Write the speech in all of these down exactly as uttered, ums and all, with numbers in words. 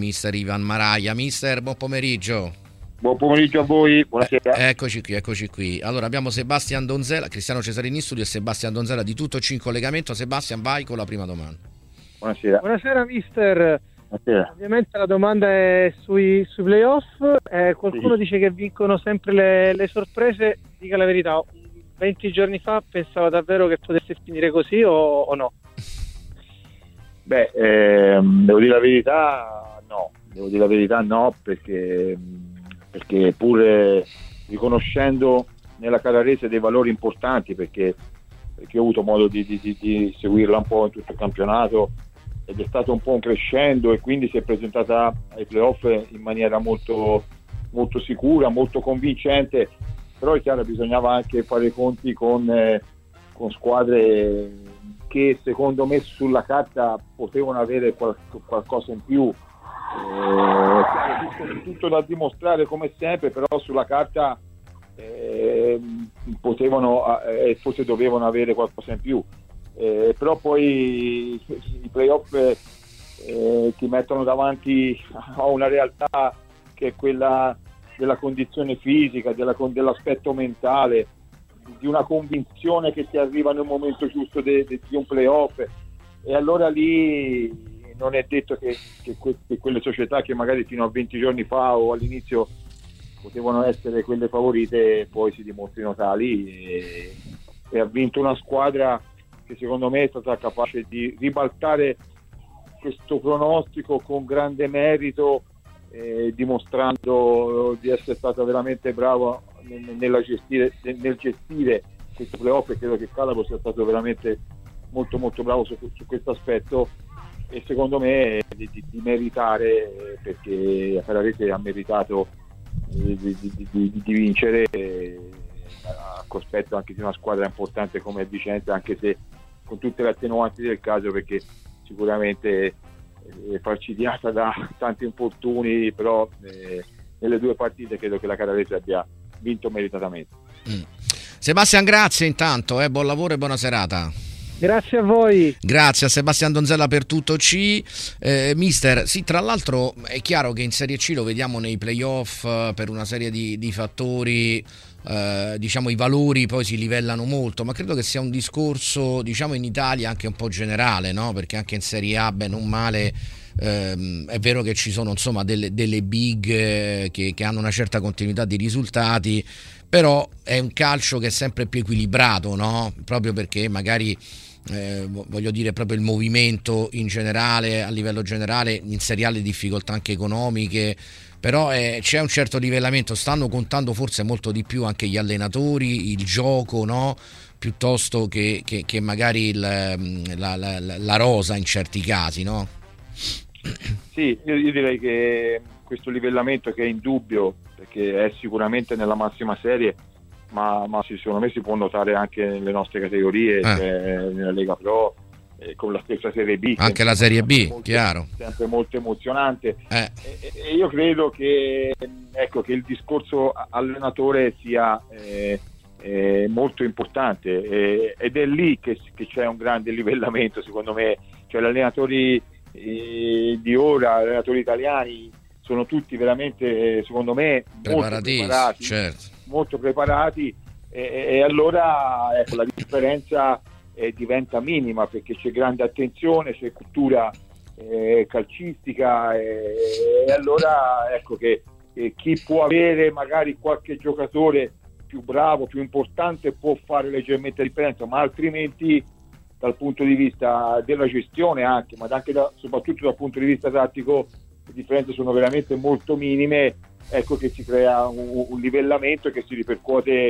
mister Ivan Maraia. Mister, buon pomeriggio. Buon pomeriggio a voi, buonasera. Eh, eccoci qui, eccoci qui. Allora abbiamo Sebastian Donzella, Cristiano Cesarini in studio e Sebastian Donzella di Tutto Ci in collegamento. Sebastian, vai con la prima domanda. Buonasera. Buonasera mister. Buonasera. Ovviamente la domanda è sui, sui playoff. Eh, qualcuno Sì. dice che vincono sempre le, le sorprese. Dica la verità, venti giorni fa pensava davvero che potesse finire così o, o no? Beh, ehm, devo dire la verità, no. Devo dire la verità no, perché, perché pur eh, riconoscendo nella Carrarese dei valori importanti, perché, perché ho avuto modo di, di, di, di seguirla un po' in tutto il campionato, ed è stato un po' un crescendo e quindi si è presentata ai playoff in maniera molto, molto sicura, molto convincente, però è chiaro bisognava anche fare i conti con, eh, con squadre che secondo me sulla carta potevano avere qual- qualcosa in più, eh, tutto, tutto da dimostrare come sempre, però sulla carta eh, potevano e eh, forse dovevano avere qualcosa in più. Eh, però poi i playoff eh, ti mettono davanti a una realtà che è quella della condizione fisica, della, dell'aspetto mentale, di una convinzione che ti arriva nel momento giusto de, de, di un playoff, e allora lì non è detto che, che, que, che quelle società che magari fino a venti giorni fa o all'inizio potevano essere quelle favorite poi si dimostrino tali, e, e ha vinto una squadra che secondo me è stata capace di ribaltare questo pronostico con grande merito, eh, dimostrando di essere stata veramente brava nella gestire, nel gestire questo playoff, e credo che Calabro sia stato veramente molto molto bravo su, su questo aspetto, e secondo me di, di, di meritare, perché la Carrarese ha meritato di, di, di, di, di vincere a cospetto anche di una squadra importante come è Vicenza, anche se con tutte le attenuanti del caso, perché sicuramente è falcidiata da tanti infortuni, però eh, nelle due partite credo che la Carrarese abbia vinto meritatamente. Mm. Sebastian, grazie intanto, eh, buon lavoro e buona serata. Grazie a voi. Grazie a Sebastian Donzella per Tutto C. Eh, mister, sì, tra l'altro è chiaro che in Serie C lo vediamo nei playoff eh, per una serie di, di fattori, eh, diciamo i valori poi si livellano molto, ma credo che sia un discorso, diciamo, in Italia anche un po' generale, no? Perché anche in Serie A, beh, non male, ehm, è vero che ci sono insomma delle, delle big eh, che, che hanno una certa continuità di risultati, però è un calcio che è sempre più equilibrato, no? Proprio perché magari Eh, voglio dire proprio il movimento in generale, a livello generale in Serie A le difficoltà anche economiche, però eh, c'è un certo livellamento, stanno contando forse molto di più anche gli allenatori, il gioco, no? Piuttosto che, che, che magari il, la, la, la rosa in certi casi, no? Sì, io, io direi che questo livellamento, che è indubbio perché è sicuramente nella massima serie, ma, ma secondo me si può notare anche nelle nostre categorie, eh. cioè nella Lega Pro, eh, con la stessa Serie B, anche la Serie B, molto, chiaro, sempre molto emozionante, eh. e, e io credo che, ecco, che il discorso allenatore sia eh, eh, molto importante, eh, ed è lì che, che c'è un grande livellamento secondo me, cioè gli allenatori eh, di ora, gli allenatori italiani sono tutti veramente, secondo me, molto preparati, certo. molto preparati e, e allora ecco, la differenza eh, diventa minima, perché c'è grande attenzione, c'è cultura eh, calcistica, e, e allora ecco che eh, chi può avere magari qualche giocatore più bravo, più importante, può fare leggermente la differenza, ma altrimenti dal punto di vista della gestione anche, ma anche da, soprattutto dal punto di vista tattico, le differenze sono veramente molto minime, ecco che si crea un, un livellamento che si ripercuote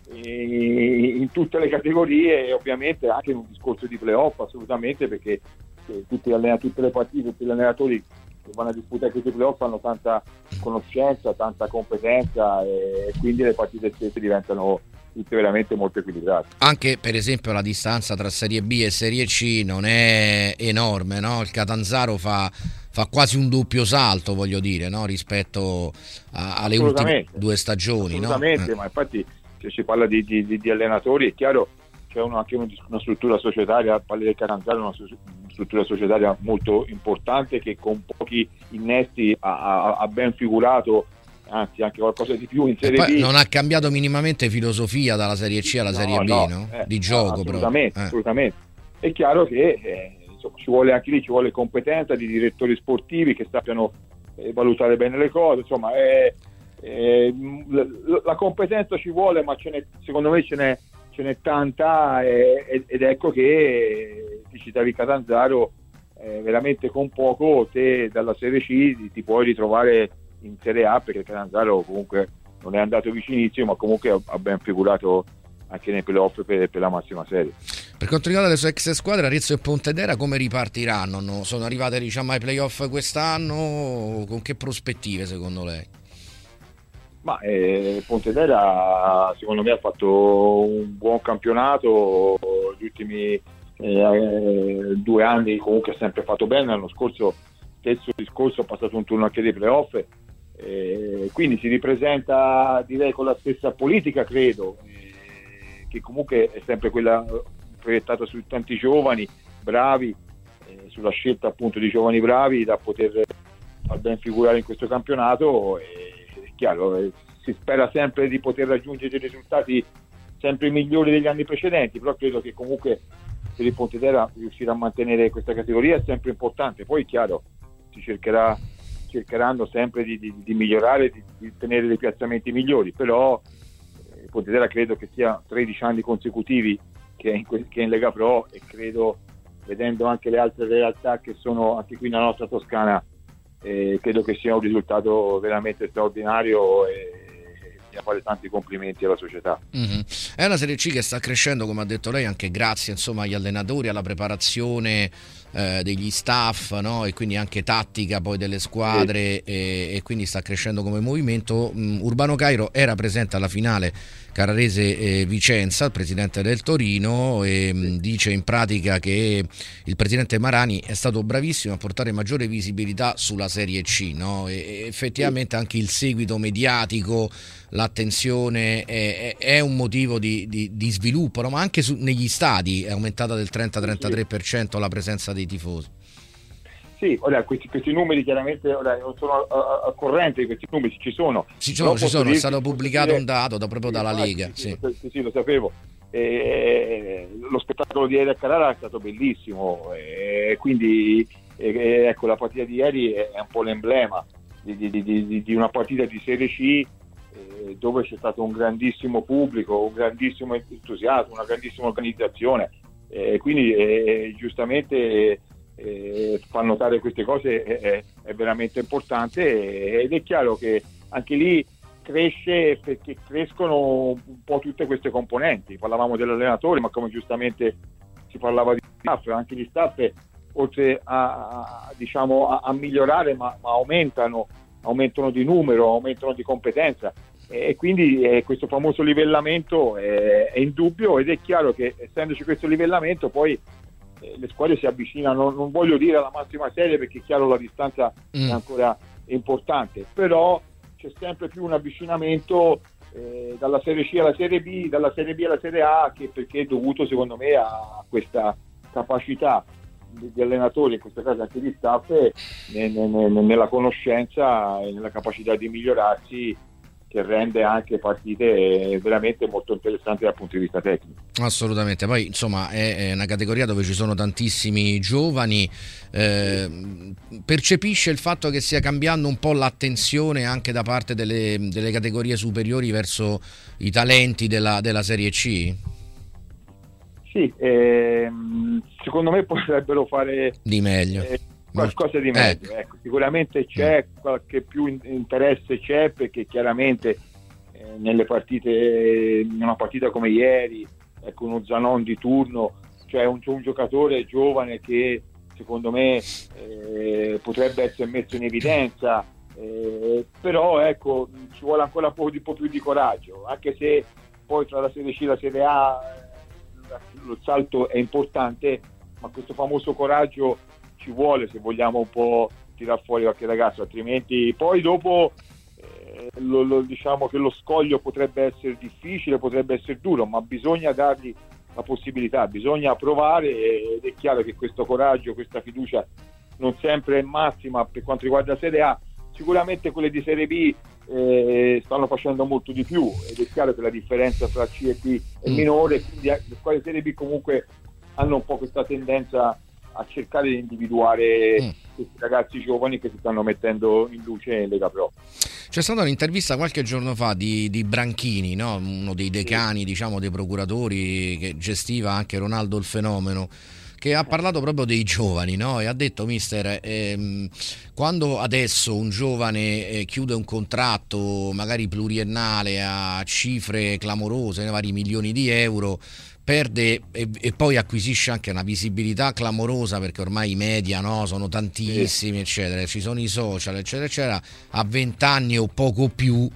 in, in tutte le categorie, e ovviamente anche in un discorso di playoff, assolutamente, perché eh, tutti, tutte le partite, tutti gli allenatori che vanno a disputare questi playoff hanno tanta conoscenza, tanta competenza, e quindi le partite stesse diventano tutte veramente molto equilibrate. Anche per esempio la distanza tra Serie B e Serie C non è enorme, no? Il Catanzaro fa, fa quasi un doppio salto, voglio dire, no? Rispetto a, alle ultime due stagioni, assolutamente, no? Ma infatti se si parla di, di, di allenatori è chiaro c'è una, anche una struttura societaria, Palle del Catanzaro è una struttura societaria molto importante che con pochi innesti ha, ha, ha ben figurato, anzi anche qualcosa di più in Serie poi B. Non ha cambiato minimamente filosofia dalla Serie C alla no, Serie B, no, no? Eh, Di gioco, assolutamente, proprio. Eh. assolutamente. È chiaro che eh, insomma, ci vuole anche lì, ci vuole competenza di direttori sportivi che sappiano eh, valutare bene le cose, insomma eh, eh, la, la competenza ci vuole, ma ce n'è, secondo me ce n'è, ce n'è tanta eh, ed ecco che eh, ti citavi Catanzaro, eh, veramente con poco te dalla Serie C ti, ti puoi ritrovare in Serie A, perché Catanzaro comunque non è andato vicinissimo, ma comunque ha, ha ben figurato anche nei playoff per, per la massima serie. Per quanto riguarda le sue ex squadre, Arezzo e Pontedera come ripartiranno? No? Sono arrivate, diciamo, ai playoff quest'anno, con che prospettive secondo lei? Ma eh, Pontedera secondo me ha fatto un buon campionato, gli ultimi eh, due anni comunque ha sempre fatto bene, l'anno scorso stesso discorso ha passato un turno anche dei playoff, eh, quindi si ripresenta direi con la stessa politica, credo, eh, che comunque è sempre quella proiettata su tanti giovani bravi, eh, sulla scelta appunto di giovani bravi da poter far ben figurare in questo campionato. E, chiaro, eh, si spera sempre di poter raggiungere dei risultati sempre migliori degli anni precedenti, però credo che comunque per il Pontedera riuscire a mantenere questa categoria è sempre importante. Poi chiaro, si cercherà cercheranno sempre di, di, di migliorare, di, di ottenere dei piazzamenti migliori, però il eh, Pontedera credo che sia tredici anni consecutivi che è, in, che è in Lega Pro, e credo, vedendo anche le altre realtà che sono anche qui nella nostra Toscana, eh, credo che sia un risultato veramente straordinario e a fare tanti complimenti alla società. Mm-hmm. È una Serie C che sta crescendo, come ha detto lei, anche grazie insomma agli allenatori, alla preparazione eh, degli staff, no? E quindi anche tattica poi delle squadre, sì. e, e quindi sta crescendo come movimento. um, Urbano Cairo era presente alla finale Carrarese eh, Vicenza, il presidente del Torino, e sì. dice in pratica che il presidente Marani è stato bravissimo a portare maggiore visibilità sulla Serie C, no? E, e effettivamente sì. anche il seguito mediatico, l'attenzione è, è un motivo di, di, di sviluppo, no? Ma anche su, negli stadi è aumentata del trenta trentatré per cento la presenza dei tifosi. Sì, ora, questi, questi numeri chiaramente ora, non sono al corrente di questi numeri, ci sono. Ci sono, ci sono, è stato pubblicato dire, un dato da, proprio sì, dalla infatti, Lega. Sì, sì. Sì, sì, lo sapevo. E, lo spettacolo di ieri a Carrara è stato bellissimo, e quindi e, ecco, la partita di ieri è un po' l'emblema di, di, di, di una partita di Serie C, dove c'è stato un grandissimo pubblico, un grandissimo entusiasmo, una grandissima organizzazione, e quindi eh, giustamente eh, far notare queste cose è, è veramente importante, ed è chiaro che anche lì cresce perché crescono un po' tutte queste componenti. Parlavamo dell'allenatore, ma come giustamente si parlava di staff, anche gli staff oltre a, a diciamo a, a migliorare ma, ma aumentano aumentano di numero, aumentano di competenza, e quindi eh, questo famoso livellamento è, è indubbio, ed è chiaro che essendoci questo livellamento poi eh, le squadre si avvicinano, non voglio dire alla massima serie perché è chiaro la distanza mm. è ancora importante, però c'è sempre più un avvicinamento eh, dalla Serie C alla Serie B, dalla Serie B alla Serie A, che perché è dovuto secondo me a questa capacità di allenatori, in questo caso anche di staff, nella conoscenza e nella capacità di migliorarsi, che rende anche partite veramente molto interessanti dal punto di vista tecnico. Assolutamente, poi insomma è una categoria dove ci sono tantissimi giovani, eh, percepisce il fatto che stia cambiando un po' l'attenzione anche da parte delle, delle categorie superiori verso i talenti della, della Serie C? Sì, ehm, secondo me potrebbero fare di meglio, eh, qualcosa di meglio. Eh. Ecco, sicuramente c'è mm. qualche più interesse, c'è, perché chiaramente eh, nelle partite, in una partita come ieri, ecco, uno Zanon di turno, cioè un, un giocatore giovane che secondo me eh, potrebbe essere messo in evidenza, eh, però ecco, ci vuole ancora un po' di, un po' più di coraggio, anche se poi tra la Serie C e la Serie A lo salto è importante, ma questo famoso coraggio ci vuole se vogliamo un po' tirar fuori qualche ragazzo, altrimenti poi dopo eh, lo, lo, diciamo che lo scoglio potrebbe essere difficile, potrebbe essere duro, ma bisogna dargli la possibilità, bisogna provare, ed è chiaro che questo coraggio, questa fiducia non sempre è massima per quanto riguarda la Serie A. Sicuramente quelle di Serie B eh, stanno facendo molto di più, ed è chiaro che la differenza tra C e B è minore, quindi le squadre Serie B comunque hanno un po' questa tendenza a cercare di individuare mm. questi ragazzi giovani che si stanno mettendo in luce in Lega Pro. C'è stata un'intervista qualche giorno fa di, di Branchini, no? Uno dei decani, sì. diciamo, dei procuratori che gestiva anche Ronaldo il Fenomeno, che ha parlato proprio dei giovani, no? E ha detto: mister, ehm, quando adesso un giovane eh, chiude un contratto magari pluriennale a cifre clamorose, vari milioni di euro, perde e, e poi acquisisce anche una visibilità clamorosa, perché ormai i media, no, sono tantissimi, eccetera, ci sono i social, eccetera, eccetera, a vent'anni o poco più,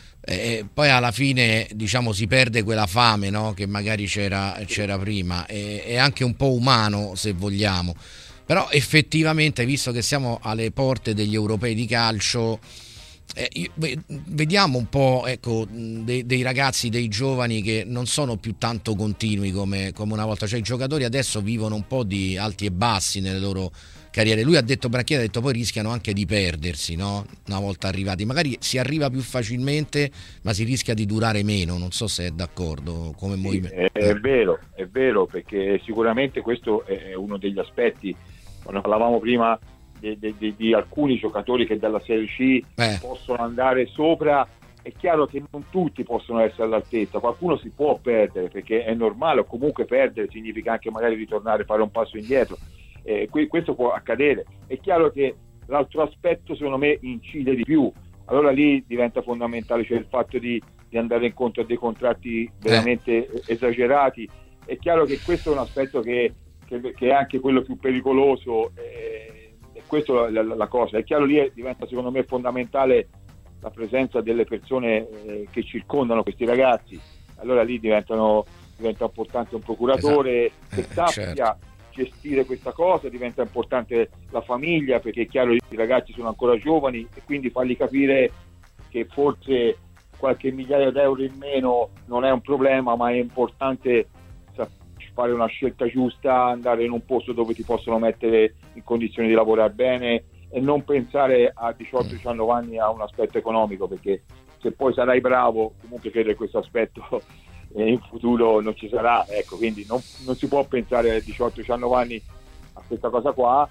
e poi alla fine, diciamo, si perde quella fame, no, che magari c'era, c'era prima. E, è anche un po' umano, se vogliamo, però effettivamente, visto che siamo alle porte degli europei di calcio, eh, vediamo un po', ecco, dei, dei ragazzi, dei giovani che non sono più tanto continui come, come una volta, cioè i giocatori adesso vivono un po' di alti e bassi nelle loro carriere. Lui ha detto, Branchini ha detto, poi rischiano anche di perdersi, no? Una volta arrivati, magari si arriva più facilmente, ma si rischia di durare meno. Non so se è d'accordo come sì, movimento. È, è vero, è vero, perché sicuramente questo è uno degli aspetti. Quando parlavamo prima di, di, di, di alcuni giocatori che dalla Serie C eh. possono andare sopra, è chiaro che non tutti possono essere all'altezza, qualcuno si può perdere, perché è normale, o comunque perdere significa anche magari ritornare a fare un passo indietro. Eh, questo può accadere. È chiaro che l'altro aspetto, secondo me, incide di più, allora lì diventa fondamentale, cioè il fatto di, di andare incontro a dei contratti veramente eh. esagerati. È chiaro che questo è un aspetto che, che, che è anche quello più pericoloso, eh, e questo è la, la, la cosa. È chiaro, lì diventa secondo me fondamentale la presenza delle persone eh, che circondano questi ragazzi. Allora lì diventano, diventa importante un procuratore esatto. che sappia certo. gestire questa cosa, diventa importante la famiglia, perché è chiaro che i ragazzi sono ancora giovani, e quindi fargli capire che forse qualche migliaia d'euro in meno non è un problema, ma è importante fare una scelta giusta, andare in un posto dove ti possono mettere in condizioni di lavorare bene, e non pensare a diciotto diciannove anni a un aspetto economico, perché se poi sarai bravo, comunque credo che questo aspetto in futuro non ci sarà, ecco, quindi non, non si può pensare a diciotto diciannove anni a questa cosa qua,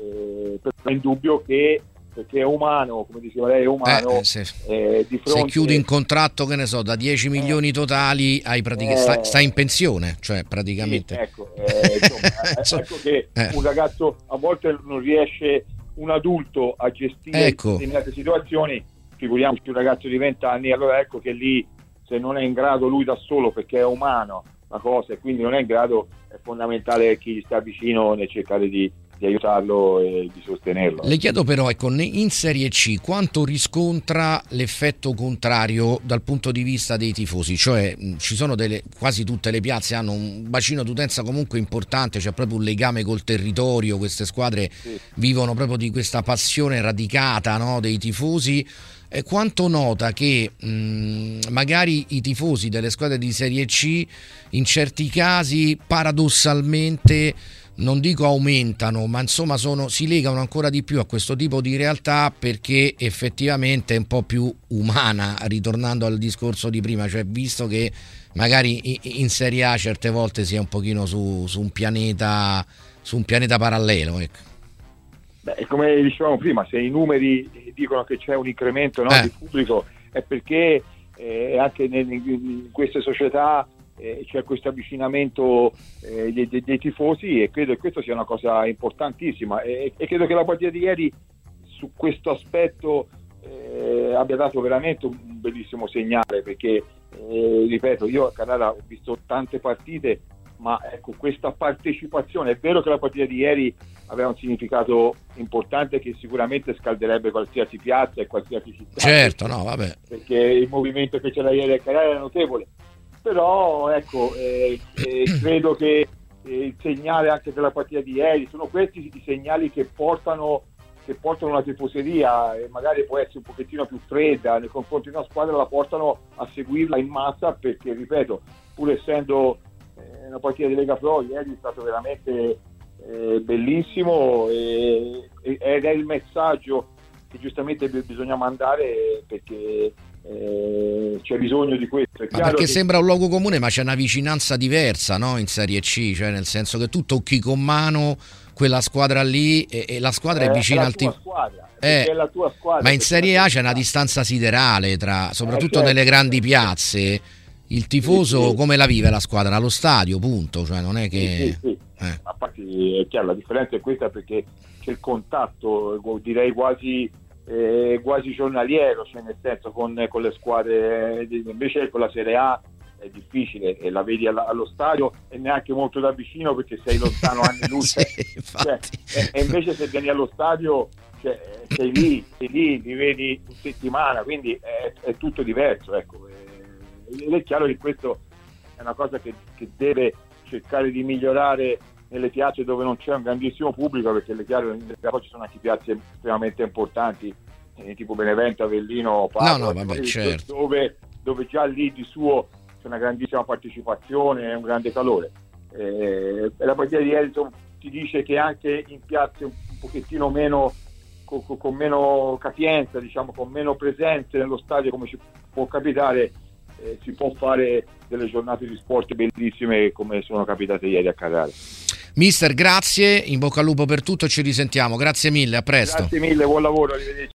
eh, però è indubbio che, perché è umano, come diceva lei, è umano, eh, se, eh, di fronte... se chiudi un contratto, che ne so, da dieci milioni totali, hai pratica, eh, stai, stai in pensione, cioè praticamente sì, ecco, eh, insomma, ecco che eh. un ragazzo a volte non riesce, un adulto, a gestire ecco. determinate situazioni, figuriamoci un ragazzo di venti anni. Allora ecco che lì, se non è in grado lui da solo, perché è umano la cosa, e quindi non è in grado, è fondamentale chi gli sta vicino nel cercare di, di aiutarlo e di sostenerlo. Le chiedo però, ecco, in Serie C quanto riscontra l'effetto contrario dal punto di vista dei tifosi? Cioè ci sono delle, quasi tutte le piazze hanno un bacino d'utenza comunque importante, c'è proprio un legame col territorio, queste squadre sì. vivono proprio di questa passione radicata, no, dei tifosi. E quanto nota che mh, magari i tifosi delle squadre di Serie C in certi casi paradossalmente, non dico aumentano, ma insomma sono, si legano ancora di più a questo tipo di realtà, perché effettivamente è un po' più umana, ritornando al discorso di prima, cioè visto che magari in Serie A certe volte si è un pochino su, su un pianeta su un pianeta parallelo, ecco. Beh, come dicevamo prima, se i numeri dicono che c'è un incremento, no, eh. di pubblico, è perché eh, anche in, in queste società eh, c'è questo avvicinamento eh, dei, dei, dei tifosi, e credo che questa sia una cosa importantissima, e, e credo che la partita di ieri su questo aspetto eh, abbia dato veramente un bellissimo segnale, perché eh, ripeto, io a Carrara ho visto tante partite, ma ecco, questa partecipazione, è vero che la partita di ieri aveva un significato importante che sicuramente scalderebbe qualsiasi piazza e qualsiasi città, certo, no, vabbè, perché il movimento che c'era ieri a Carrara era notevole, però ecco, eh, eh, credo che eh, il segnale anche della partita di ieri sono questi i segnali che portano che portano una tifoseria, e magari può essere un pochettino più fredda nei confronti di una squadra, la portano a seguirla in massa, perché ripeto, pur essendo è una partita di Lega Pro, ieri è stato veramente eh, bellissimo e, ed è il messaggio che giustamente bisogna mandare, perché eh, c'è bisogno di questo. È ma perché che... sembra un luogo comune, ma c'è una vicinanza diversa, no? In Serie C, cioè nel senso che tu tocchi con mano quella squadra lì e, e la squadra è, è vicina al team. Eh, è la tua squadra, ma in Serie A c'è una distanza siderale tra, soprattutto eh, certo, nelle grandi piazze. Il tifoso sì, sì. come la vive la squadra? Allo stadio, punto, cioè non è che sì, sì, sì. Eh. A parte, è chiaro, la differenza è questa, perché c'è il contatto, direi quasi eh, quasi giornaliero, cioè nel senso con, con le squadre, invece con la Serie A è difficile, e la vedi allo stadio e neanche molto da vicino, perché sei lontano anni luce. Sì, cioè, e, e invece se vieni allo stadio, cioè, sei lì, sei lì, li vedi in settimana, quindi è, è tutto diverso, ecco. Ed è chiaro che questo è una cosa che, che deve cercare di migliorare nelle piazze dove non c'è un grandissimo pubblico, perché è chiaro che poi ci sono anche piazze estremamente importanti, eh, tipo Benevento, Avellino, Padova, no, no, vabbè, certo. dove, dove già lì di suo c'è una grandissima partecipazione e un grande calore. Eh, la partita di ieri ti dice che anche in piazze un, un pochettino meno con, con meno capienza, diciamo, con meno presenze nello stadio, come ci può capitare, eh, si può fare delle giornate di sport bellissime come sono capitate ieri a Carrara. Mister, grazie, in bocca al lupo per tutto, ci risentiamo, grazie mille, a presto. Grazie mille, buon lavoro, arrivederci.